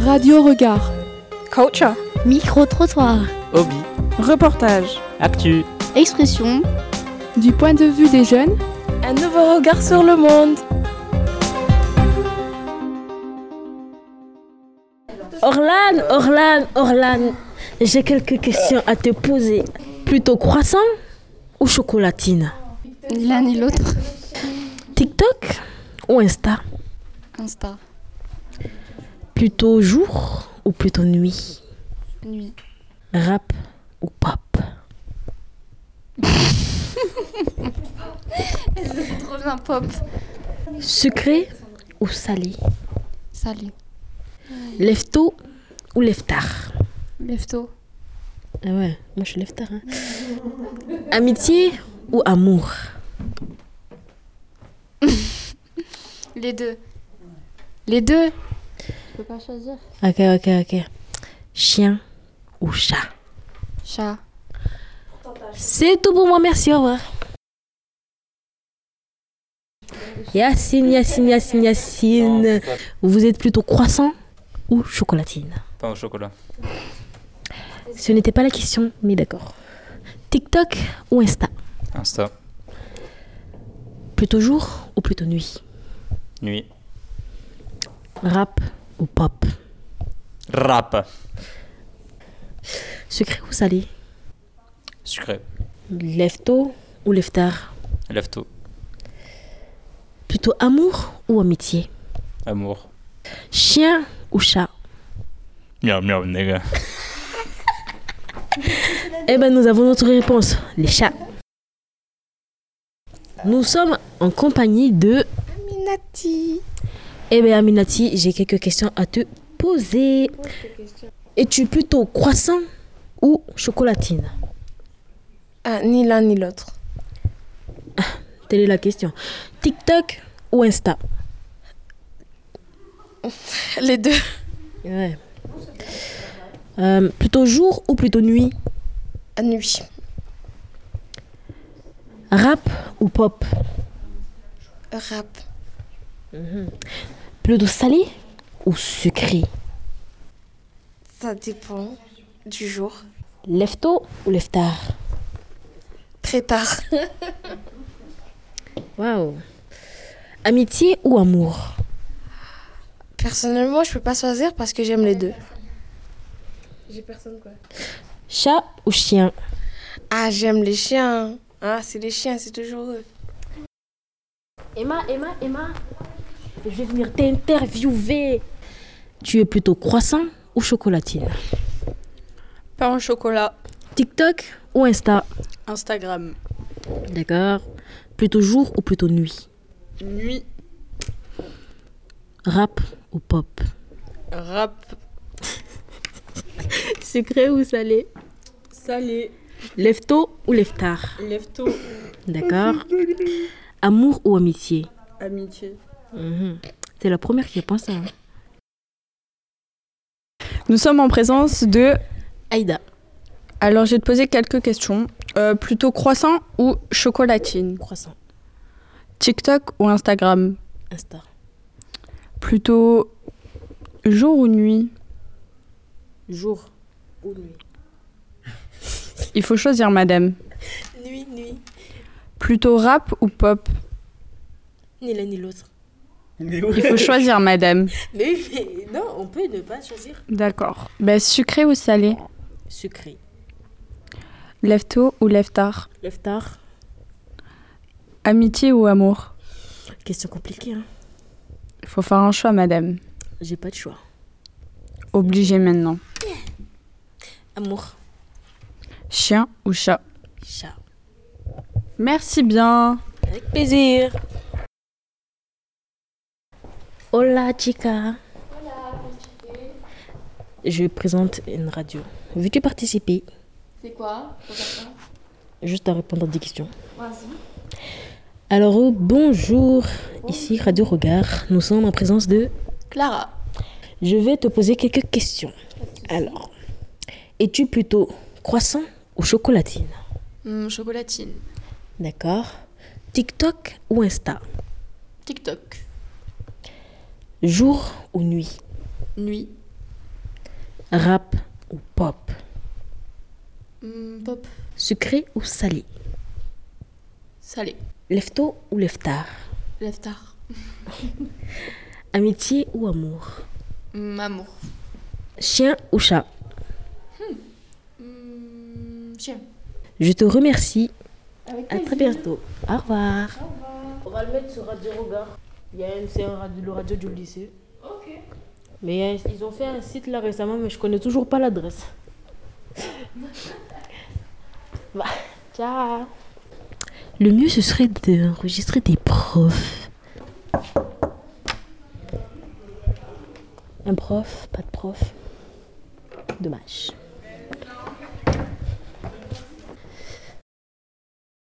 Radio Regard. Culture. Micro-trottoir. Hobby. Reportage. Actu. Expression. Du point de vue des jeunes. Un nouveau regard sur le monde. Orlan, j'ai quelques questions à te poser. Plutôt croissant ou chocolatine? Ni l'un ni l'autre. TikTok ou Insta? Insta. Plutôt jour ou plutôt nuit? Nuit. Rap ou pop? C'est trop bien pop. Sucré ou salé? Salé. Lève-tôt ou lève-tard? Lève-tôt. Ah ouais, moi je suis lève-tard. Amitié ou amour? Les deux. Les deux. Je peux pas choisir. Ok. Chien ou chat? Chat. C'est tout pour moi, merci, au revoir. Yacine. Vous êtes plutôt croissant ou chocolatine? Pain au chocolat. Ce n'était pas la question, mais d'accord. TikTok ou Insta? Insta. Plutôt jour ou plutôt nuit? Nuit. Rap ou pop? Rap. Sucré ou salé? Sucré. Lève-tôt ou lève-tard? Lève-tôt. Plutôt amour ou amitié? Amour. Chien ou chat? Miaou miaou, nigga. Eh ben, nous avons notre réponse, les chats. Nous sommes en compagnie de Aminati. Eh bien, Aminati, j'ai quelques questions à te poser. Es-tu plutôt croissant ou chocolatine? Ni l'un ni l'autre. Telle est la question. TikTok ou Insta? Les deux. Ouais. Plutôt jour ou plutôt nuit? Nuit. Rap ou pop? Rap. Plutôt salé ou sucré? Ça dépend du jour. Lève-tôt ou lève-tard? Très tard. Waouh. Amitié ou amour? Personnellement, je peux pas choisir parce que j'aime les deux. J'ai personne quoi. Chat ou chien? Ah, j'aime les chiens. Ah, c'est les chiens, c'est toujours eux. Emma, je vais venir t'interviewer. Tu es plutôt croissant ou chocolatine? Pain au chocolat. TikTok ou Insta? Instagram. D'accord. Plutôt jour ou plutôt nuit? Nuit. Rap ou pop? Rap. Sucré ou salé? Salé. Lève-tôt ou lève-tard? Lève-tôt. D'accord. Amour ou amitié? Amitié. C'est la première qui pense ça. Hein. Nous sommes en présence de... Aïda. Alors, je vais te poser quelques questions. Plutôt croissant ou chocolatine? Croissant. TikTok ou Instagram? Insta. Plutôt jour ou nuit? Jour ou nuit? Il faut choisir, madame. Nuit. Plutôt rap ou pop? Ni l'un ni l'autre. Il faut choisir, madame. Mais non, on peut ne pas choisir. D'accord. Sucré ou salé? Sucré. Lève-tôt ou lève-tard? Lève-tard. Amitié ou amour? Question compliquée, hein. Il faut faire un choix, madame. J'ai pas de choix. Obligé maintenant. Amour. Chien ou chat? Chat. Merci bien. Avec plaisir. Hola, chica. Je présente une radio. Veux-tu participer? C'est quoi? Juste à répondre à des questions. Vas-y. Alors, bonjour. Ici, Radio Regard. Nous sommes en présence de Clara. Je vais te poser quelques questions. Alors, es-tu plutôt croissant ou chocolatine? Chocolatine. D'accord. TikTok ou Insta? TikTok. Jour ou nuit? Nuit. Rap ou pop? Pop. Sucré ou salé? Salé. Lève-tôt ou lève-tard? Lève-tard. Amitié ou amour? Amour. Chien ou chat? Chien. Je te remercie. Avec À très bientôt. Au revoir. On va le mettre sur Radio Regard. C'est le radio du lycée. Ok. Mais ils ont fait un site là récemment, mais je connais toujours pas l'adresse. Bah, ciao. Le mieux, ce serait d'enregistrer des profs. Un prof, pas de prof. Dommage.